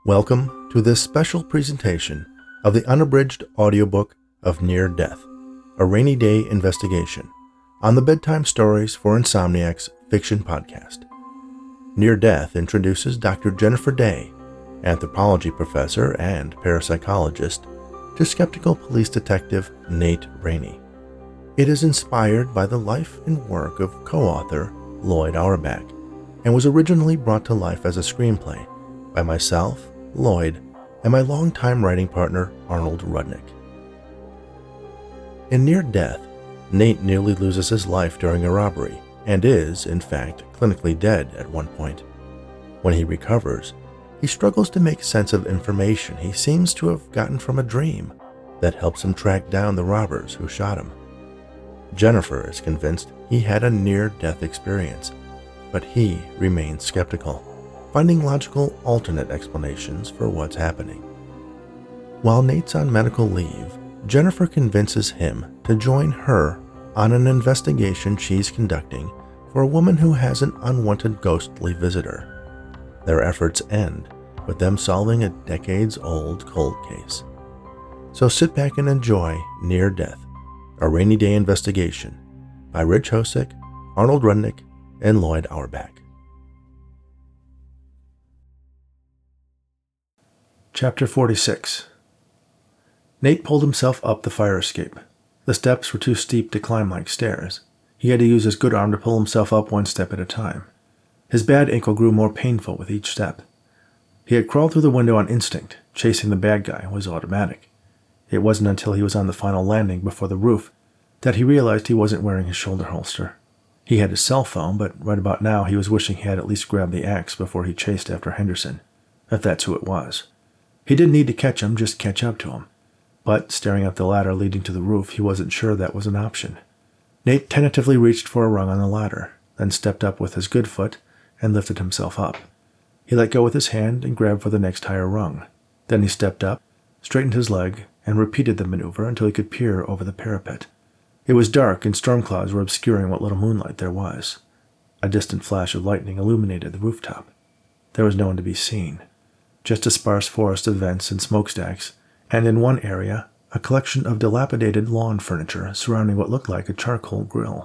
Welcome to this special presentation of the unabridged audiobook of Near Death, a rainy day investigation on the Bedtime Stories for Insomniacs fiction podcast. Near Death introduces Dr. Jennifer Day, anthropology professor and parapsychologist, to skeptical police detective Nate Rainey. It is inspired by the life and work of co-author Lloyd Auerbach and was originally brought to life as a screenplay by myself, Lloyd, and my longtime writing partner Arnold Rudnick. In Near Death, Nate nearly loses his life during a robbery and is, in fact, clinically dead at one point. When he recovers, he struggles to make sense of information he seems to have gotten from a dream that helps him track down the robbers who shot him. Jennifer is convinced he had a near-death experience, but he remains skeptical, finding logical alternate explanations for what's happening. While Nate's on medical leave, Jennifer convinces him to join her on an investigation she's conducting for a woman who has an unwanted ghostly visitor. Their efforts end with them solving a decades-old cold case. So sit back and enjoy Near Death, a rainy day investigation by Rich Hosick, Arnold Rudnick, and Lloyd Auerbach. Chapter 46. Nate pulled himself up the fire escape. The steps were too steep to climb like stairs. He had to use his good arm to pull himself up one step at a time. His bad ankle grew more painful with each step. He had crawled through the window on instinct. Chasing the bad guy was automatic. It wasn't until he was on the final landing before the roof that he realized he wasn't wearing his shoulder holster. He had his cell phone, but right about now he was wishing he had at least grabbed the axe before he chased after Henderson, if that's who it was. He didn't need to catch him, just catch up to him. But staring at the ladder leading to the roof, he wasn't sure that was an option. Nate tentatively reached for a rung on the ladder, then stepped up with his good foot and lifted himself up. He let go with his hand and grabbed for the next higher rung. Then he stepped up, straightened his leg, and repeated the maneuver until he could peer over the parapet. It was dark and storm clouds were obscuring what little moonlight there was. A distant flash of lightning illuminated the rooftop. There was no one to be seen, just a sparse forest of vents and smokestacks, and in one area, a collection of dilapidated lawn furniture surrounding what looked like a charcoal grill.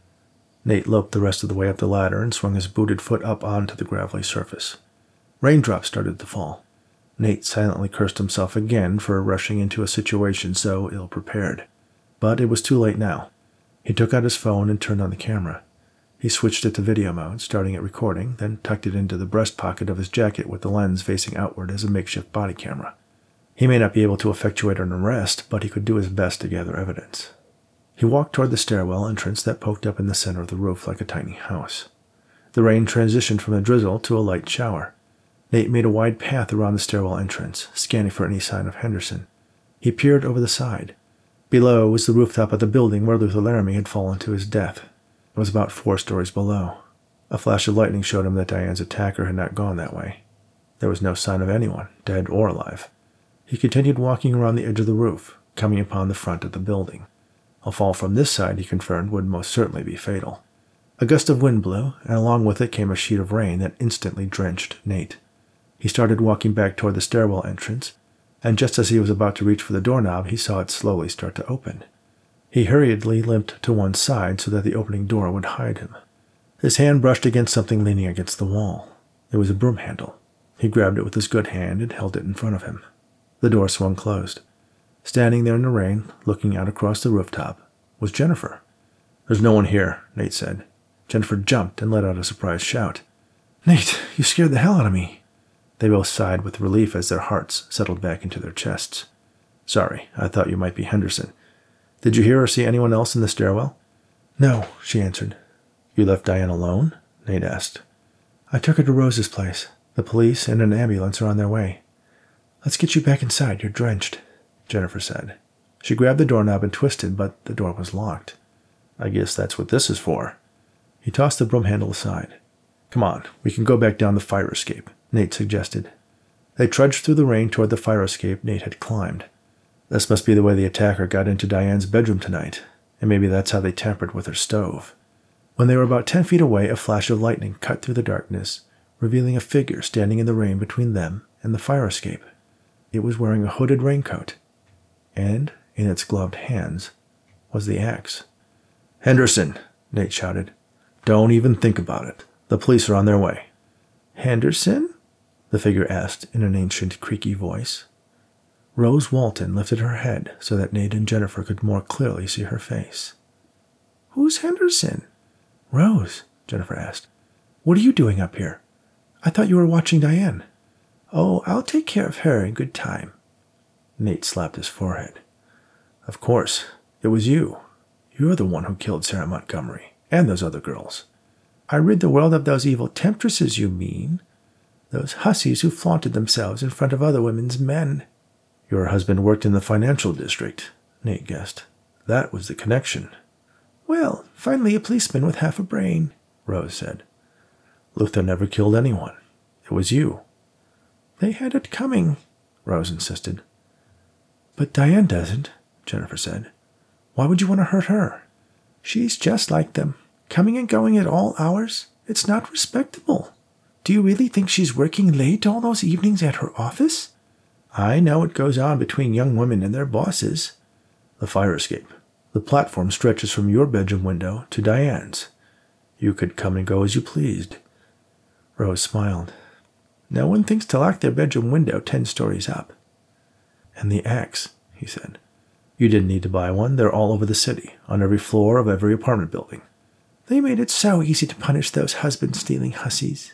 Nate loped the rest of the way up the ladder and swung his booted foot up onto the gravelly surface. Raindrops started to fall. Nate silently cursed himself again for rushing into a situation so ill-prepared. But it was too late now. He took out his phone and turned on the camera. He switched it to video mode, starting at recording, then tucked it into the breast pocket of his jacket with the lens facing outward as a makeshift body camera. He may not be able to effectuate an arrest, but he could do his best to gather evidence. He walked toward the stairwell entrance that poked up in the center of the roof like a tiny house. The rain transitioned from a drizzle to a light shower. Nate made a wide path around the stairwell entrance, scanning for any sign of Henderson. He peered over the side. Below was the rooftop of the building where Luther Laramie had fallen to his death. It was about 4 stories below. A flash of lightning showed him that Diane's attacker had not gone that way. There was no sign of anyone, dead or alive. He continued walking around the edge of the roof, coming upon the front of the building. A fall from this side, he confirmed, would most certainly be fatal. A gust of wind blew, and along with it came a sheet of rain that instantly drenched Nate. He started walking back toward the stairwell entrance, and just as he was about to reach for the doorknob, he saw it slowly start to open. He hurriedly limped to one side so that the opening door would hide him. His hand brushed against something leaning against the wall. It was a broom handle. He grabbed it with his good hand and held it in front of him. The door swung closed. Standing there in the rain, looking out across the rooftop, was Jennifer. "There's no one here," Nate said. Jennifer jumped and let out a surprised shout. "Nate, you scared the hell out of me." They both sighed with relief as their hearts settled back into their chests. "Sorry, I thought you might be Henderson. Did you hear or see anyone else in the stairwell?" "No," she answered. "You left Diane alone?" Nate asked. "I took her to Rose's place. The police and an ambulance are on their way." "Let's get you back inside. You're drenched," Jennifer said. She grabbed the doorknob and twisted, but the door was locked. "I guess that's what this is for." He tossed the broom handle aside. "Come on, we can go back down the fire escape," Nate suggested. They trudged through the rain toward the fire escape Nate had climbed. This must be the way the attacker got into Diane's bedroom tonight, and maybe that's how they tampered with her stove. When they were about 10 feet away, a flash of lightning cut through the darkness, revealing a figure standing in the rain between them and the fire escape. It was wearing a hooded raincoat, and in its gloved hands was the axe. "Henderson," Nate shouted. "Don't even think about it. The police are on their way." "Henderson?" the figure asked in an ancient, creaky voice. Rose Walton lifted her head so that Nate and Jennifer could more clearly see her face. "Who's Henderson?" "Rose," Jennifer asked. "What are you doing up here? I thought you were watching Diane." "Oh, I'll take care of her in good time." Nate slapped his forehead. "Of course, it was you. You're the one who killed Sarah Montgomery and those other girls." "I rid the world of those evil temptresses, you mean? Those hussies who flaunted themselves in front of other women's men." "Your husband worked in the financial district," Nate guessed. "That was the connection." "Well, finally a policeman with half a brain," Rose said. "Luther never killed anyone. It was you." "They had it coming," Rose insisted. "But Diane doesn't," Jennifer said. "Why would you want to hurt her?" "She's just like them, coming and going at all hours. It's not respectable. Do you really think she's working late all those evenings at her office? I know what goes on between young women and their bosses." "The fire escape. The platform stretches from your bedroom window to Diane's. You could come and go as you pleased." Rose smiled. "No one thinks to lock their bedroom window 10 stories up." "And the axe," he said. "You didn't need to buy one. They're all over the city, on every floor of every apartment building." "They made it so easy to punish those husband-stealing hussies."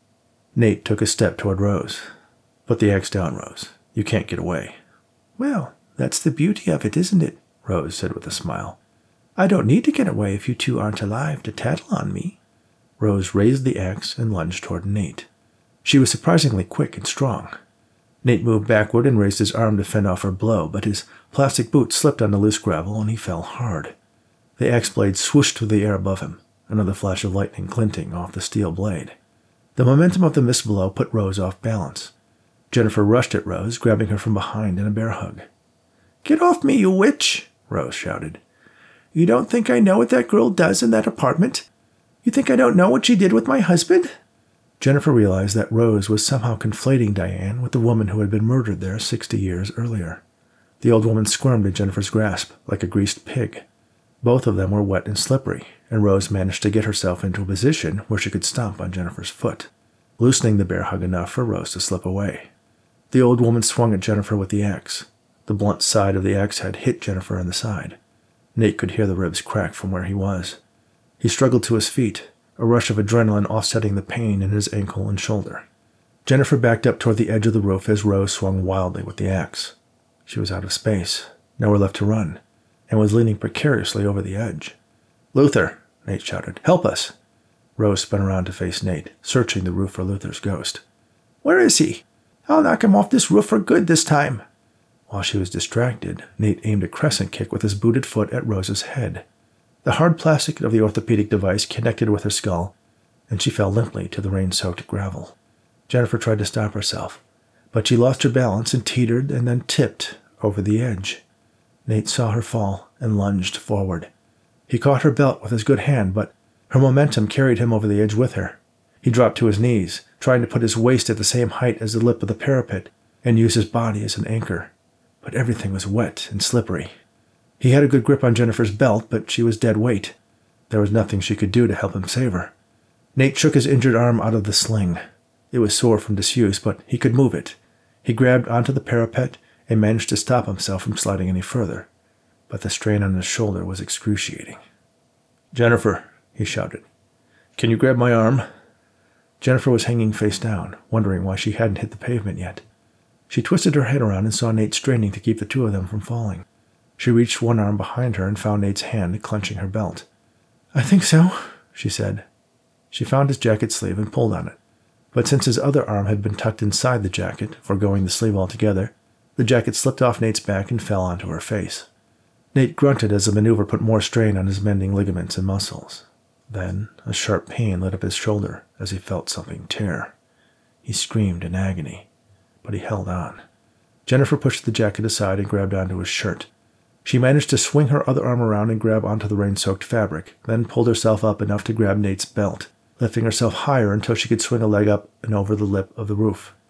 Nate took a step toward Rose. "Put the axe down, Rose. You can't get away." "Well, that's the beauty of it, isn't it?" Rose said with a smile. "I don't need to get away if you two aren't alive to tattle on me." Rose raised the axe and lunged toward Nate. She was surprisingly quick and strong. Nate moved backward and raised his arm to fend off her blow, but his plastic boot slipped on the loose gravel and he fell hard. The axe blade swooshed through the air above him, another flash of lightning glinting off the steel blade. The momentum of the missed blow put Rose off balance. Jennifer rushed at Rose, grabbing her from behind in a bear hug. "Get off me, you witch!" Rose shouted. "You don't think I know what that girl does in that apartment? You think I don't know what she did with my husband?" Jennifer realized that Rose was somehow conflating Diane with the woman who had been murdered there 60 years earlier. The old woman squirmed in Jennifer's grasp like a greased pig. Both of them were wet and slippery, and Rose managed to get herself into a position where she could stomp on Jennifer's foot, loosening the bear hug enough for Rose to slip away. The old woman swung at Jennifer with the axe. The blunt side of the axe head hit Jennifer in the side. Nate could hear the ribs crack from where he was. He struggled to his feet, a rush of adrenaline offsetting the pain in his ankle and shoulder. Jennifer backed up toward the edge of the roof as Rose swung wildly with the axe. She was out of space, nowhere left to run, and was leaning precariously over the edge. "Luther!" Nate shouted. "Help us!" Rose spun around to face Nate, searching the roof for Luther's ghost. "Where is he? I'll knock him off this roof for good this time." While she was distracted, Nate aimed a crescent kick with his booted foot at Rose's head. The hard plastic of the orthopedic device connected with her skull, and she fell limply to the rain-soaked gravel. Jennifer tried to stop herself, but she lost her balance and teetered and then tipped over the edge. Nate saw her fall and lunged forward. He caught her belt with his good hand, but her momentum carried him over the edge with her. He dropped to his knees, trying to put his waist at the same height as the lip of the parapet and use his body as an anchor. But everything was wet and slippery. He had a good grip on Jennifer's belt, but she was dead weight. There was nothing she could do to help him save her. Nate shook his injured arm out of the sling. It was sore from disuse, but he could move it. He grabbed onto the parapet and managed to stop himself from sliding any further, but the strain on his shoulder was excruciating. "Jennifer," he shouted. "Can you grab my arm?" Jennifer was hanging face down, wondering why she hadn't hit the pavement yet. She twisted her head around and saw Nate straining to keep the two of them from falling. She reached one arm behind her and found Nate's hand clenching her belt. "I think so," she said. She found his jacket sleeve and pulled on it, but since his other arm had been tucked inside the jacket, foregoing the sleeve altogether, the jacket slipped off Nate's back and fell onto her face. Nate grunted as the maneuver put more strain on his mending ligaments and muscles. Then a sharp pain lit up his shoulder as he felt something tear. He screamed in agony, but he held on. Jennifer pushed the jacket aside and grabbed onto his shirt. She managed to swing her other arm around and grab onto the rain-soaked fabric, then pulled herself up enough to grab Nate's belt, lifting herself higher until she could swing a leg up and over the lip of the roof.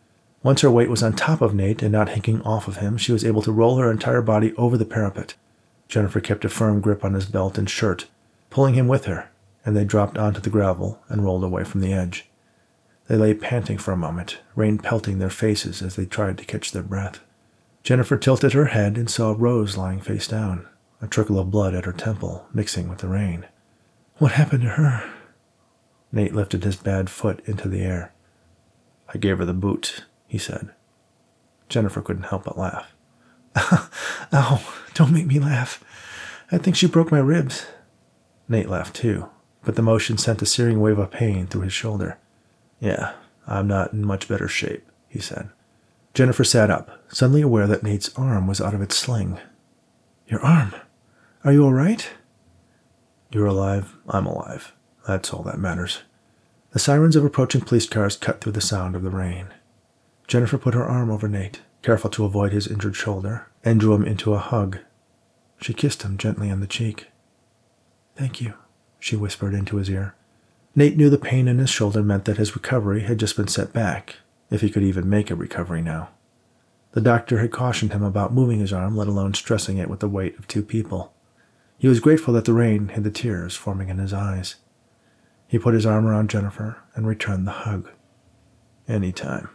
Once her weight was on top of Nate and not hinking off of him, she was able to roll her entire body over the parapet. Jennifer kept a firm grip on his belt and shirt, pulling him with her, and they dropped onto the gravel and rolled away from the edge. They lay panting for a moment, rain pelting their faces as they tried to catch their breath. Jennifer tilted her head and saw Rose lying face down, a trickle of blood at her temple mixing with the rain. "What happened to her?" Nate lifted his bad foot into the air. "I gave her the boot," he said. Jennifer couldn't help but laugh. "Ow, don't make me laugh. I think she broke my ribs." Nate laughed too, but the motion sent a searing wave of pain through his shoulder. "Yeah, I'm not in much better shape," he said. Jennifer sat up, suddenly aware that Nate's arm was out of its sling. "Your arm? Are you all right?" "You're alive, I'm alive. That's all that matters." The sirens of approaching police cars cut through the sound of the rain. Jennifer put her arm over Nate, careful to avoid his injured shoulder, and drew him into a hug. She kissed him gently on the cheek. "Thank you," she whispered into his ear. Nate knew the pain in his shoulder meant that his recovery had just been set back, if he could even make a recovery now. The doctor had cautioned him about moving his arm, let alone stressing it with the weight of 2 people. He was grateful that the rain hid the tears forming in his eyes. He put his arm around Jennifer and returned the hug. "Any time."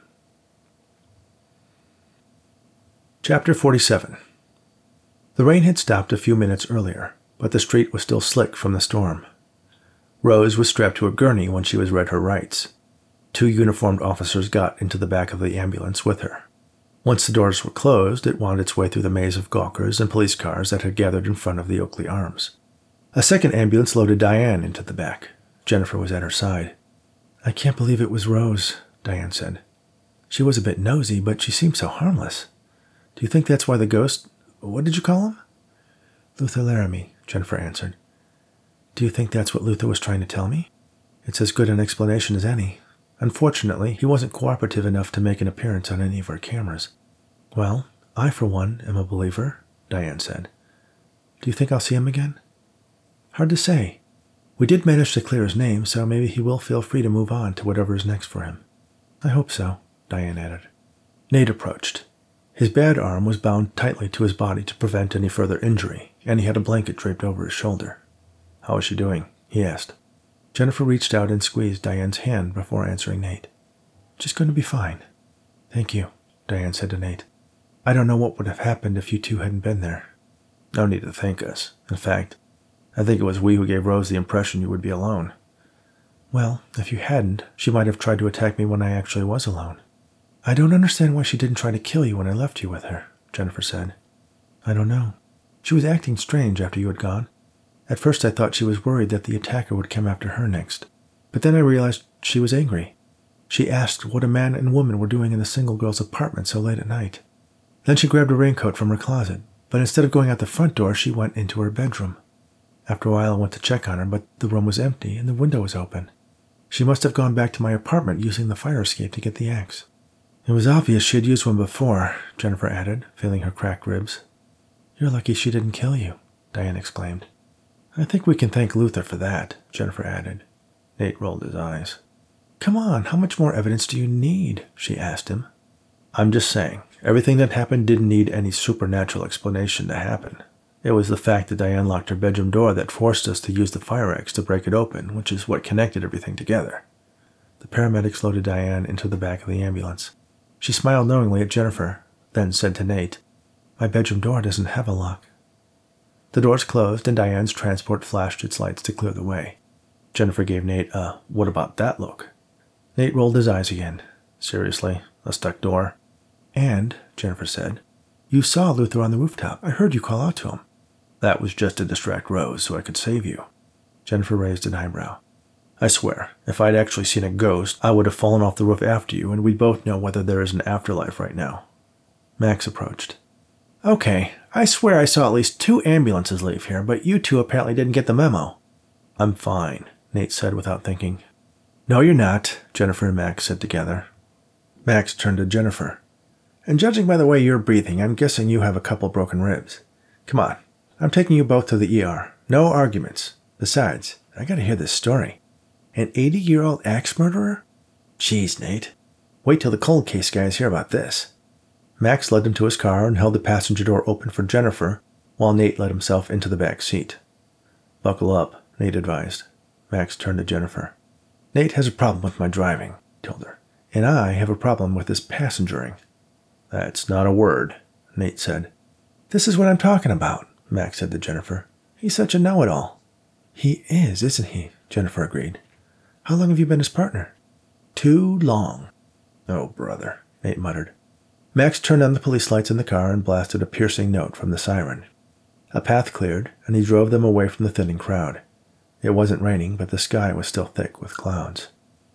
Chapter 47. The rain had stopped a few minutes earlier, but the street was still slick from the storm. Rose was strapped to a gurney when she was read her rights. 2 uniformed officers got into the back of the ambulance with her. Once the doors were closed, it wound its way through the maze of gawkers and police cars that had gathered in front of the Oakley Arms. A second ambulance loaded Diane into the back. Jennifer was at her side. "I can't believe it was Rose," Diane said. "She was a bit nosy, but she seemed so harmless. Do you think that's why the ghost— what did you call him?" "Luther Laramie," Jennifer answered. "Do you think that's what Luther was trying to tell me?" "It's as good an explanation as any. Unfortunately, he wasn't cooperative enough to make an appearance on any of our cameras." "Well, I, for one, am a believer," Diane said. "Do you think I'll see him again?" "Hard to say. We did manage to clear his name, so maybe he will feel free to move on to whatever is next for him." "I hope so," Diane added. Nate approached. His bad arm was bound tightly to his body to prevent any further injury, and he had a blanket draped over his shoulder. "How is she doing?" he asked. Jennifer reached out and squeezed Diane's hand before answering Nate. "She's going to be fine." "Thank you," Diane said to Nate. "I don't know what would have happened if you 2 hadn't been there." "No need to thank us. In fact, I think it was we who gave Rose the impression you would be alone." "Well, if you hadn't, she might have tried to attack me when I actually was alone." "I don't understand why she didn't try to kill you when I left you with her," Jennifer said. "I don't know. She was acting strange after you had gone. At first I thought she was worried that the attacker would come after her next, but then I realized she was angry. She asked what a man and woman were doing in the single girl's apartment so late at night. Then she grabbed a raincoat from her closet, but instead of going out the front door, she went into her bedroom. After a while I went to check on her, but the room was empty and the window was open. She must have gone back to my apartment using the fire escape to get the axe." "It was obvious she had used one before," Jennifer added, feeling her cracked ribs. "You're lucky she didn't kill you," Diane exclaimed. "I think we can thank Luther for that," Jennifer added. Nate rolled his eyes. "Come on, how much more evidence do you need?" she asked him. "I'm just saying, everything that happened didn't need any supernatural explanation to happen. It was the fact that Diane locked her bedroom door that forced us to use the fire axe to break it open, which is what connected everything together." The paramedics loaded Diane into the back of the ambulance. She smiled knowingly at Jennifer, then said to Nate, "My bedroom door doesn't have a lock." The doors closed and Diane's transport flashed its lights to clear the way. Jennifer gave Nate a "what about that" look. Nate rolled his eyes again. "Seriously, a stuck door?" "And," Jennifer said, "you saw Luther on the rooftop. I heard you call out to him." "That was just to distract Rose so I could save you." Jennifer raised an eyebrow. "I swear, if I'd actually seen a ghost, I would have fallen off the roof after you, and we'd both know whether there is an afterlife right now." Max approached. "Okay, I swear I saw at least 2 ambulances leave here, but you 2 apparently didn't get the memo." "I'm fine," Nate said without thinking. "No, you're not," Jennifer and Max said together. Max turned to Jennifer. "And judging by the way you're breathing, I'm guessing you have a couple broken ribs. Come on, I'm taking you both to the ER. No arguments. Besides, I gotta hear this story. An 80-year-old axe murderer? Jeez, Nate. Wait till the cold case guys hear about this. Max led them to his car and held the passenger door open for Jennifer, while Nate let himself into the back seat. Buckle up, Nate advised. Max turned to Jennifer. Nate has a problem with my driving, he told her, and I have a problem with his passengering. That's not a word, Nate said. This is what I'm talking about, Max said to Jennifer. He's such a know-it-all. He is, isn't he? Jennifer agreed. How long have you been his partner? Too long. Oh, brother, Nate muttered. Max turned on the police lights in the car and blasted a piercing note from the siren. A path cleared, and he drove them away from the thinning crowd. It wasn't raining, but the sky was still thick with clouds.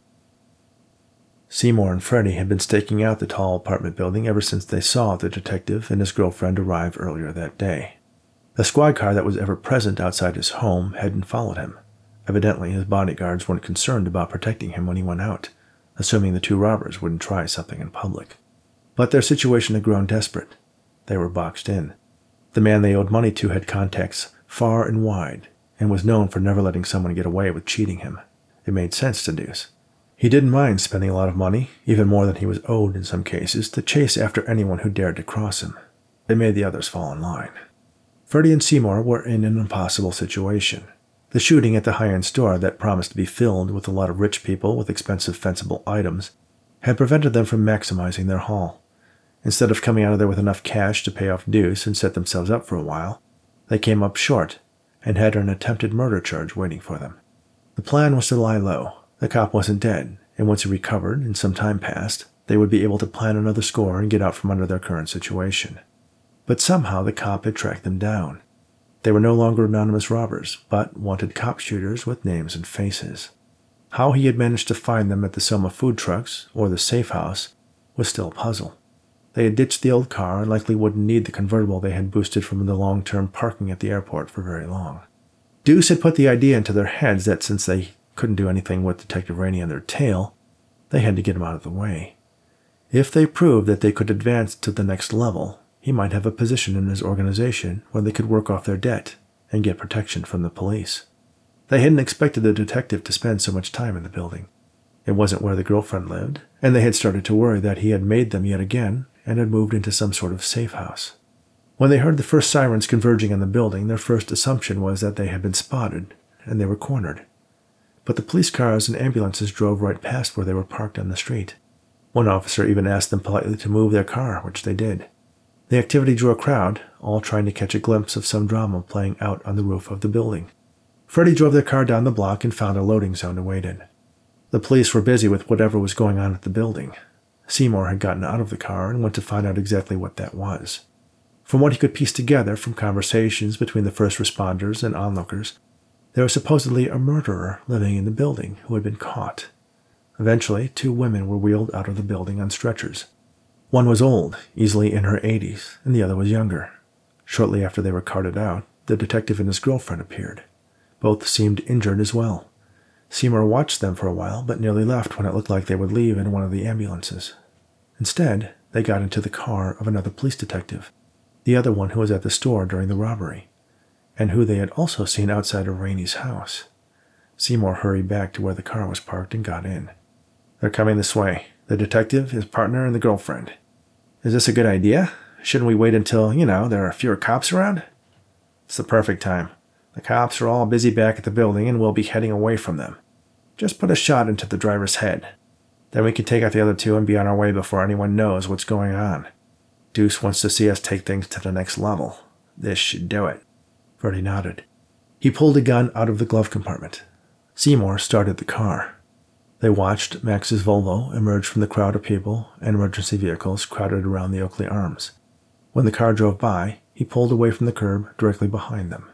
Seymour and Freddie had been staking out the tall apartment building ever since they saw the detective and his girlfriend arrive earlier that day. The squad car that was ever present outside his home hadn't followed him. Evidently, his bodyguards weren't concerned about protecting him when he went out, assuming the two robbers wouldn't try something in public. But their situation had grown desperate. They were boxed in. The man they owed money to had contacts far and wide, and was known for never letting someone get away with cheating him. It made sense to Deuce. He didn't mind spending a lot of money, even more than he was owed in some cases, to chase after anyone who dared to cross him. It made the others fall in line. Freddie and Seymour were in an impossible situation. The shooting at the high-end store that promised to be filled with a lot of rich people with expensive fencible items had prevented them from maximizing their haul. Instead of coming out of there with enough cash to pay off Deuce and set themselves up for a while, they came up short and had an attempted murder charge waiting for them. The plan was to lie low. The cop wasn't dead, and once he recovered and some time passed, they would be able to plan another score and get out from under their current situation. But somehow the cop had tracked them down. They were no longer anonymous robbers, but wanted cop shooters with names and faces. How he had managed to find them at the Soma food trucks or the safe house was still a puzzle. They had ditched the old car and likely wouldn't need the convertible they had boosted from the long-term parking at the airport for very long. Deuce had put the idea into their heads that since they couldn't do anything with Detective Rainey on their tail, they had to get him out of the way. If they proved that they could advance to the next level, he might have a position in his organization where they could work off their debt and get protection from the police. They hadn't expected the detective to spend so much time in the building. It wasn't where the girlfriend lived, and they had started to worry that he had made them yet again and had moved into some sort of safe house. When they heard the first sirens converging on the building, their first assumption was that they had been spotted, and they were cornered. But the police cars and ambulances drove right past where they were parked on the street. One officer even asked them politely to move their car, which they did. The activity drew a crowd, all trying to catch a glimpse of some drama playing out on the roof of the building. Freddie drove their car down the block and found a loading zone to wait in. The police were busy with whatever was going on at the building. Seymour had gotten out of the car and went to find out exactly what that was. From what he could piece together from conversations between the first responders and onlookers, there was supposedly a murderer living in the building who had been caught. Eventually, 2 women were wheeled out of the building on stretchers. One was old, easily in her 80s, and the other was younger. Shortly after they were carted out, the detective and his girlfriend appeared. Both seemed injured as well. Seymour watched them for a while, but nearly left when it looked like they would leave in one of the ambulances. Instead, they got into the car of another police detective, the other one who was at the store during the robbery, and who they had also seen outside of Rainey's house. Seymour hurried back to where the car was parked and got in. They're coming this way. The detective, his partner, and the girlfriend. Is this a good idea? Shouldn't we wait until, there are fewer cops around? It's the perfect time. The cops are all busy back at the building and we'll be heading away from them. Just put a shot into the driver's head. Then we can take out the other 2 and be on our way before anyone knows what's going on. Deuce wants to see us take things to the next level. This should do it. Freddie nodded. He pulled a gun out of the glove compartment. Seymour started the car. They watched Max's Volvo emerge from the crowd of people and emergency vehicles crowded around the Oakley Arms. When the car drove by, he pulled away from the curb directly behind them.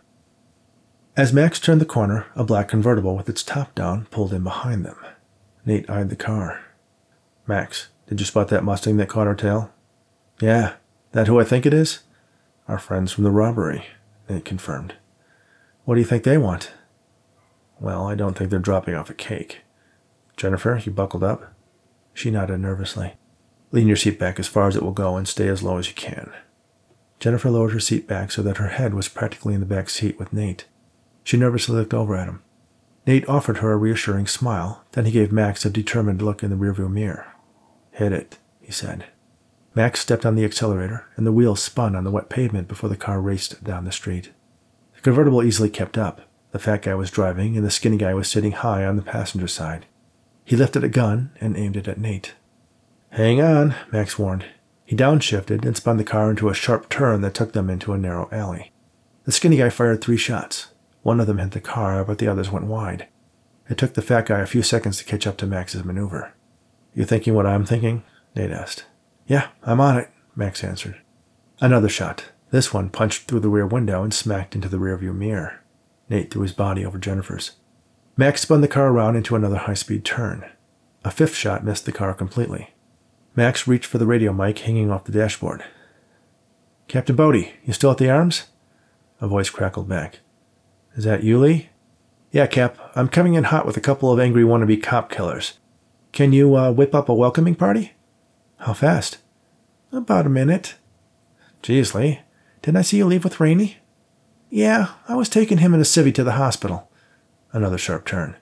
As Max turned the corner, a black convertible with its top down pulled in behind them. Nate eyed the car. Max, did you spot that Mustang that caught our tail? Yeah. That who I think it is? Our friends from the robbery, Nate confirmed. What do you think they want? Well, I don't think they're dropping off a cake. Jennifer, you buckled up? She nodded nervously. Lean your seat back as far as it will go and stay as low as you can. Jennifer lowered her seat back so that her head was practically in the back seat with Nate. She nervously looked over at him. Nate offered her a reassuring smile, then he gave Max a determined look in the rearview mirror. Hit it, he said. Max stepped on the accelerator, and the wheels spun on the wet pavement before the car raced down the street. The convertible easily kept up. The fat guy was driving, and the skinny guy was sitting high on the passenger side. He lifted a gun and aimed it at Nate. Hang on, Max warned. He downshifted and spun the car into a sharp turn that took them into a narrow alley. The skinny guy fired 3 shots. One of them hit the car, but the others went wide. It took the fat guy a few seconds to catch up to Max's maneuver. You thinking what I'm thinking? Nate asked. Yeah, I'm on it, Max answered. Another shot. This one punched through the rear window and smacked into the rearview mirror. Nate threw his body over Jennifer's. Max spun the car around into another high-speed turn. A 5th shot missed the car completely. Max reached for the radio mic hanging off the dashboard. Captain Bodie, you still at the arms? A voice crackled back. Is that you, Lee? Yeah, Cap. I'm coming in hot with a couple of angry wannabe cop killers. Can you whip up a welcoming party? How fast? About a minute. Geez, Lee. Didn't I see you leave with Rainey? Yeah, I was taking him in a civvy to the hospital. Another sharp turn.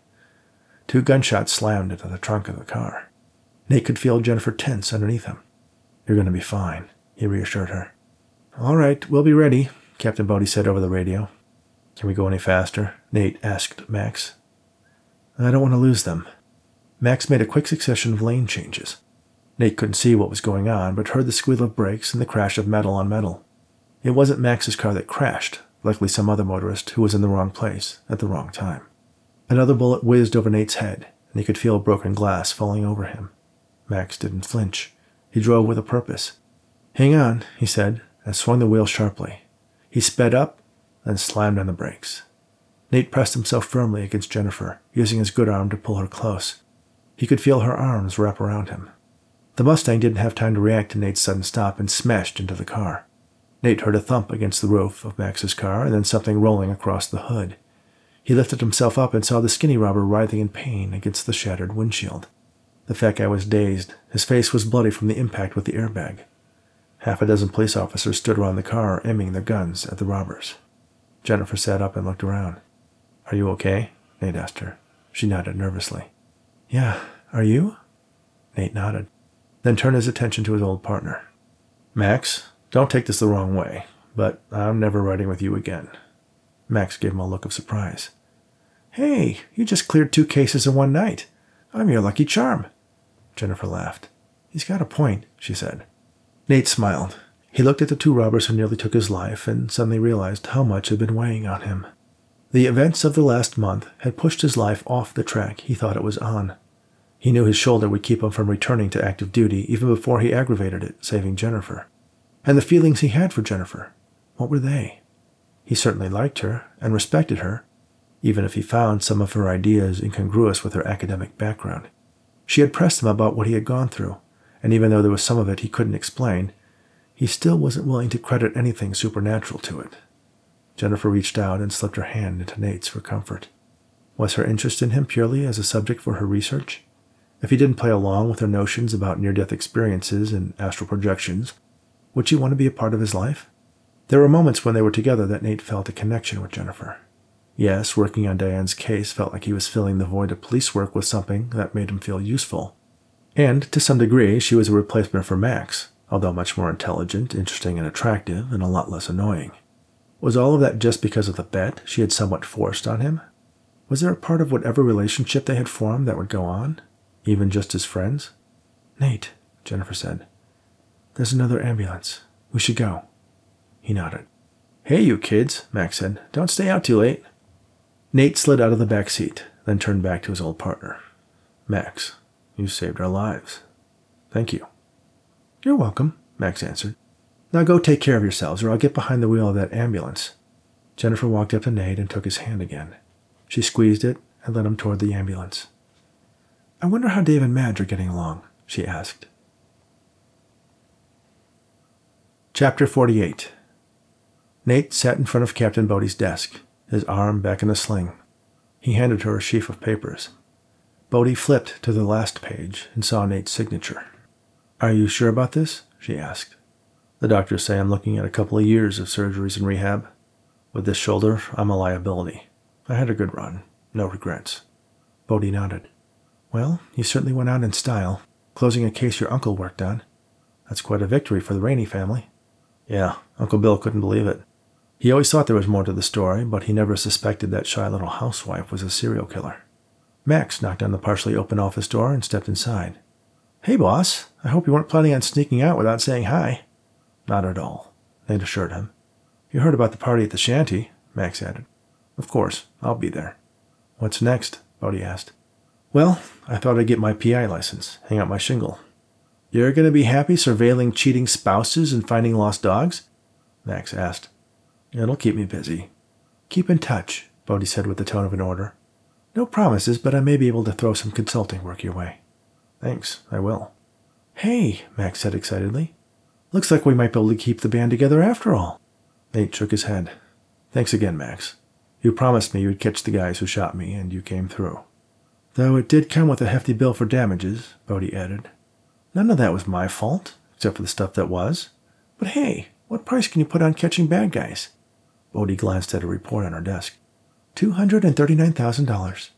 2 gunshots slammed into the trunk of the car. Nate could feel Jennifer tense underneath him. You're going to be fine, he reassured her. All right, we'll be ready, Captain Bodie said over the radio. Can we go any faster? Nate asked Max. I don't want to lose them. Max made a quick succession of lane changes. Nate couldn't see what was going on, but heard the squeal of brakes and the crash of metal on metal. It wasn't Max's car that crashed, likely some other motorist who was in the wrong place at the wrong time. Another bullet whizzed over Nate's head, and he could feel broken glass falling over him. Max didn't flinch. He drove with a purpose. Hang on, he said, and swung the wheel sharply. He sped up, then slammed on the brakes. Nate pressed himself firmly against Jennifer, using his good arm to pull her close. He could feel her arms wrap around him. The Mustang didn't have time to react to Nate's sudden stop and smashed into the car. Nate heard a thump against the roof of Max's car and then something rolling across the hood. He lifted himself up and saw the skinny robber writhing in pain against the shattered windshield. The fat guy was dazed. His face was bloody from the impact with the airbag. 6 police officers stood around the car, aiming their guns at the robbers. Jennifer sat up and looked around. Are you okay? Nate asked her. She nodded nervously. Yeah, are you? Nate nodded, then turned his attention to his old partner. Max, don't take this the wrong way, but I'm never riding with you again. Max gave him a look of surprise. Hey, you just cleared 2 cases in one night. I'm your lucky charm. Jennifer laughed. He's got a point, she said. Nate smiled. He looked at the 2 robbers who nearly took his life and suddenly realized how much had been weighing on him. The events of the last month had pushed his life off the track he thought it was on. He knew his shoulder would keep him from returning to active duty even before he aggravated it, saving Jennifer. And the feelings he had for Jennifer, what were they? He certainly liked her and respected her, even if he found some of her ideas incongruous with her academic background. She had pressed him about what he had gone through, and even though there was some of it he couldn't explain, he still wasn't willing to credit anything supernatural to it. Jennifer reached out and slipped her hand into Nate's for comfort. Was her interest in him purely as a subject for her research? If he didn't play along with her notions about near-death experiences and astral projections, would she want to be a part of his life? There were moments when they were together that Nate felt a connection with Jennifer. Yes, working on Diane's case felt like he was filling the void of police work with something that made him feel useful. And, to some degree, she was a replacement for Max, although much more intelligent, interesting, and attractive, and a lot less annoying. Was all of that just because of the bet she had somewhat forced on him? Was there a part of whatever relationship they had formed that would go on, even just as friends? Nate, Jennifer said. There's another ambulance. We should go. He nodded. Hey, you kids, Max said. Don't stay out too late. Nate slid out of the back seat, then turned back to his old partner. Max, you saved our lives. Thank you. You're welcome, Max answered. Now go take care of yourselves, or I'll get behind the wheel of that ambulance. Jennifer walked up to Nate and took his hand again. She squeezed it and led him toward the ambulance. I wonder how Dave and Madge are getting along, she asked. Chapter 48. Nate sat in front of Captain Bodie's desk, his arm back in a sling. He handed her a sheaf of papers. Bodie flipped to the last page and saw Nate's signature. Are you sure about this? She asked. The doctors say I'm looking at a couple of years of surgeries and rehab. With this shoulder, I'm a liability. I had a good run. No regrets. Bodie nodded. Well, you certainly went out in style. closing a case your uncle worked on. That's quite a victory for the Rainey family." "Yeah," Uncle Bill couldn't believe it. He always thought there was more to the story, but he never suspected that shy little housewife was a serial killer. Max knocked on the partially open office door and stepped inside. "Hey, boss. I hope you weren't planning on sneaking out without saying hi." "Not at all," Nate assured him. "You heard about the party at the shanty," Max added. "Of course. I'll be there." "What's next?" Bodhi asked. "Well, I thought I'd get my PI license, hang out my shingle." "You're going to be happy surveilling cheating spouses and finding lost dogs?" Max asked. "It'll keep me busy." "Keep in touch," Bodhi said with the tone of an order. "No promises, but I may be able to throw some consulting work your way." "Thanks, I will." "Hey," Max said excitedly. "Looks like we might be able to keep the band together after all." Nate shook his head. "Thanks again, Max. You promised me you'd catch the guys who shot me, and you came through." "Though it did come with a hefty bill for damages," Bodhi added. "None of that was my fault, except for the stuff that was. But hey, what price can you put on catching bad guys?" Bodhi glanced at a report on her desk. $239,000.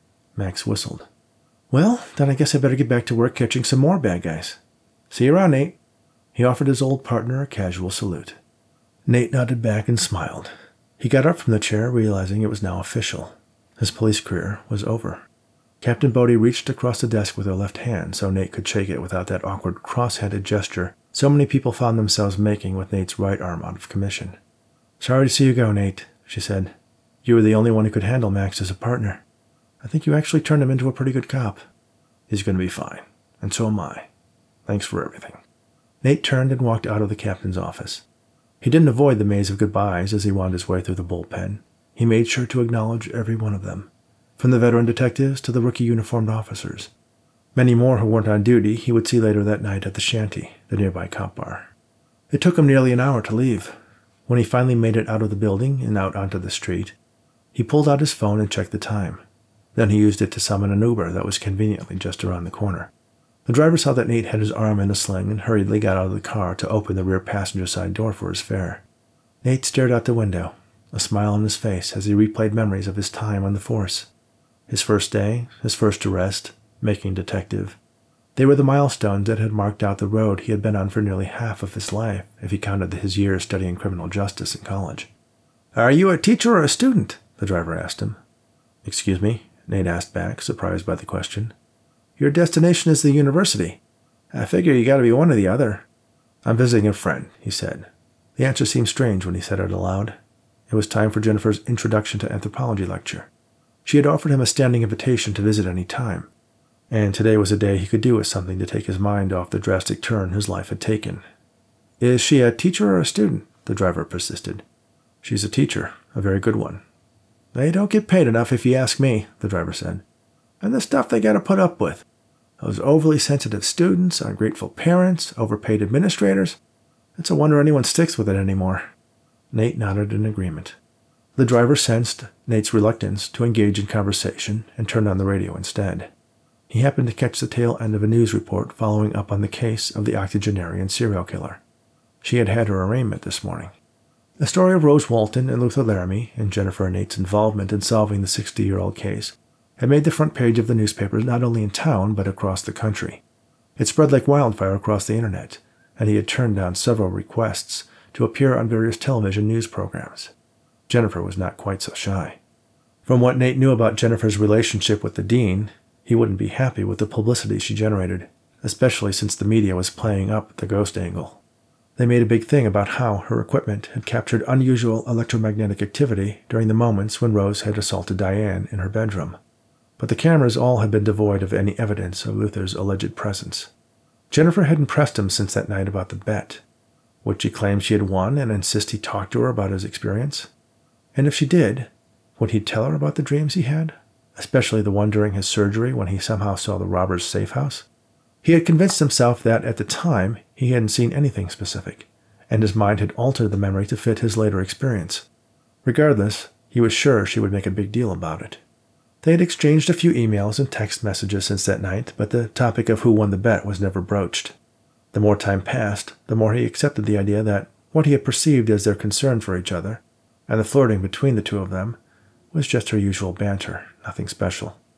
Max whistled. "Well, then I guess I better get back to work catching some more bad guys. See you around, Nate." He offered his old partner a casual salute. Nate nodded back and smiled. He got up from the chair, realizing it was now official. His police career was over. Captain Bodhi reached across the desk with her left hand so Nate could shake it without that awkward cross-handed gesture so many people found themselves making with Nate's right arm out of commission. "Sorry to see you go, Nate," she said. "You were the only one who could handle Max as a partner. I think you actually turned him into a pretty good cop." "He's going to be fine, and so am I. Thanks for everything." Nate turned and walked out of the captain's office. He didn't avoid the maze of goodbyes as he wound his way through the bullpen. He made sure to acknowledge every one of them, from the veteran detectives to the rookie uniformed officers. Many more who weren't on duty he would see later that night at the shanty, the nearby cop bar. It took him nearly an hour to leave. When he finally made it out of the building and out onto the street, he pulled out his phone and checked the time. Then he used it to summon an Uber that was conveniently just around the corner. The driver saw that Nate had his arm in a sling and hurriedly got out of the car to open the rear passenger side door for his fare. Nate stared out the window, a smile on his face as he replayed memories of his time on the force. His first day, his first arrest, making detective. They were the milestones that had marked out the road he had been on for nearly half of his life, if he counted his years studying criminal justice in college. "Are you a teacher or a student?" the driver asked him. "Excuse me?" Nate asked back, surprised by the question. "Your destination is the university. I figure you got to be one or the other." "I'm visiting a friend," he said. The answer seemed strange when he said it aloud. It was time for Jennifer's Introduction to Anthropology lecture. She had offered him a standing invitation to visit any time, and today was a day he could do with something to take his mind off the drastic turn his life had taken. "Is she a teacher or a student?" the driver persisted. "She's a teacher, a very good one." "They don't get paid enough if you ask me," the driver said. "And the stuff they got to put up with. Those overly sensitive students, ungrateful parents, overpaid administrators. It's a wonder anyone sticks with it anymore." Nate nodded in agreement. The driver sensed Nate's reluctance to engage in conversation and turned on the radio instead. He happened to catch the tail end of a news report following up on the case of the octogenarian serial killer. She had had her arraignment this morning. The story of Rose Walton and Luther Laramie and Jennifer and Nate's involvement in solving the 60-year-old case had made the front page of the newspapers not only in town but across the country. It spread like wildfire across the internet, and he had turned down several requests to appear on various television news programs. Jennifer was not quite so shy. From what Nate knew about Jennifer's relationship with the dean, he wouldn't be happy with the publicity she generated, especially since the media was playing up the ghost angle. They made a big thing about how her equipment had captured unusual electromagnetic activity during the moments when Rose had assaulted Diane in her bedroom. But the cameras all had been devoid of any evidence of Luther's alleged presence. Jennifer hadn't pressed him since that night about the bet. Would she claim she had won and insist he talk to her about his experience? And if she did, would he tell her about the dreams he had, especially the one during his surgery when he somehow saw the robber's safe house? He had convinced himself that at the time he hadn't seen anything specific, and his mind had altered the memory to fit his later experience. Regardless, he was sure she would make a big deal about it. They had exchanged a few emails and text messages since that night, but the topic of who won the bet was never broached. The more time passed, the more he accepted the idea that what he had perceived as their concern for each other, and the flirting between the two of them, was just her usual banter, nothing special.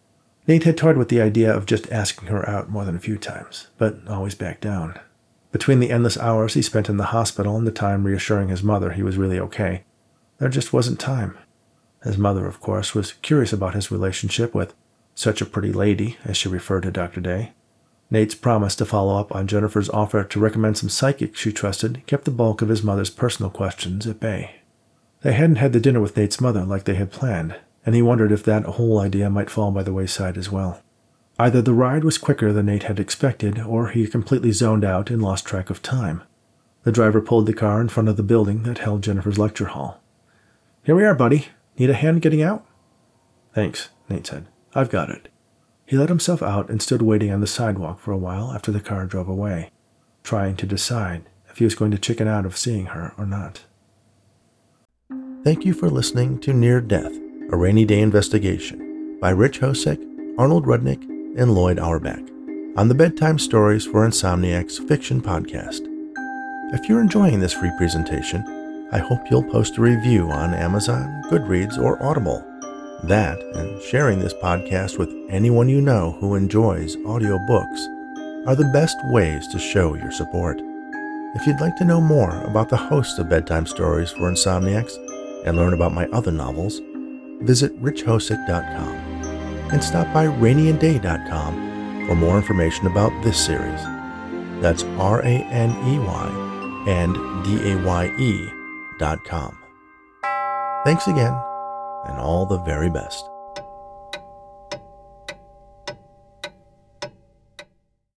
Nate had toyed with the idea of just asking her out more than a few times, but always backed down. Between the endless hours he spent in the hospital and the time reassuring his mother he was really okay, there just wasn't time. His mother, of course, was curious about his relationship with such a pretty lady, as she referred to Dr. Day. Nate's promise to follow up on Jennifer's offer to recommend some psychics she trusted kept the bulk of his mother's personal questions at bay. They hadn't had the dinner with Nate's mother like they had planned, and he wondered if that whole idea might fall by the wayside as well. Either the ride was quicker than Nate had expected, or he completely zoned out and lost track of time. The driver pulled the car in front of the building that held Jennifer's lecture hall. "Here we are, buddy. Need a hand getting out?" "Thanks," Nate said. "I've got it." He let himself out and stood waiting on the sidewalk for a while after the car drove away, trying to decide if he was going to chicken out of seeing her or not. Thank you for listening to Near Death, A Rainy Day Investigation by Rich Hosek, Arnold Rudnick, and Lloyd Auerbach on the Bedtime Stories for Insomniacs Fiction podcast. If you're enjoying this free presentation, I hope you'll post a review on Amazon, Goodreads, or Audible. That, and sharing this podcast with anyone you know who enjoys audiobooks, are the best ways to show your support. If you'd like to know more about the host of Bedtime Stories for Insomniacs and learn about my other novels, visit richhosek.com and stop by rainyanday.com for more information about this series. That's RANEY and DAYE.com. Thanks again, and all the very best.